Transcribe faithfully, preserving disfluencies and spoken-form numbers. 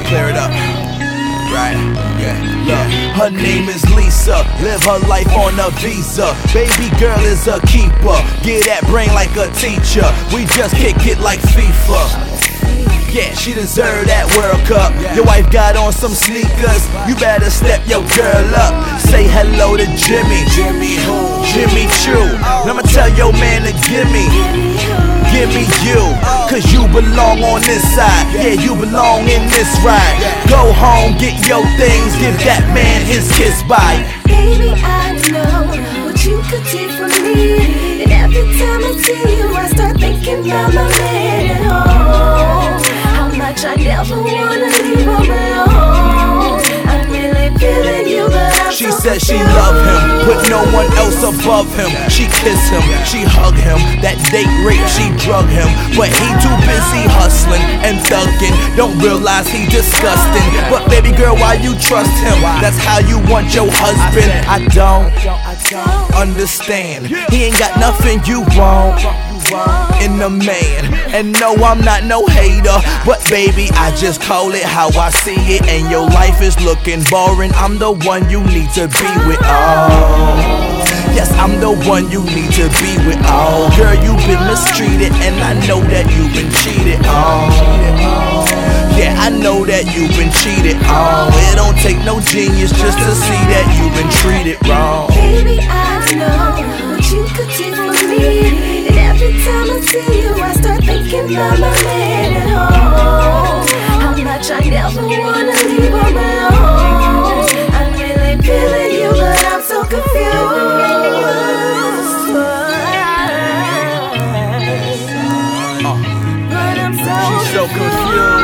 clear it up. Right, yeah, yeah. Her name is Lisa, live her life on a visa. Baby girl is a keeper, get that brain like a teacher. We just kick it like FIFA. Yeah, she deserve that World Cup. Your wife got on some sneakers, you better step your girl up. Say hello to Jimmy, Jimmy who? Jimmy Choo. Now I'ma tell your man to give me, give me you, cause you belong on this side. Yeah, you belong in this ride. Go home, get your things, give that man his kiss bye. Baby, I know what you could do for me, and every time I see you I start thinking about my man at home. How much I never wanna leave him alone. I'm really feeling you, but I'm She so said she confused. love him, put no one else above him. She kiss him, she hug him. That date rape, she drug him, but he too busy hustling and thugging. Don't realize he disgusting. But baby girl, why you trust him? That's how you want your husband. I don't understand. He ain't got nothing you want in a man. And no, I'm not no hater, but baby, I just call it how I see it. And your life is looking boring, I'm the one you need to be with. Oh, yes, I'm the one you need to be with. Oh, girl, you've been mistreated, and I know that you've been cheated. Oh, yeah, I know that you've been cheated. Oh, it don't take no genius just to see that you've been treated wrong. Baby, I know what you could do for me, and every time I see you I start thinking about my man at home. How much I never wanna leave him alone. I'm really feeling you, but I'm so confused. But I'm so She's so confused.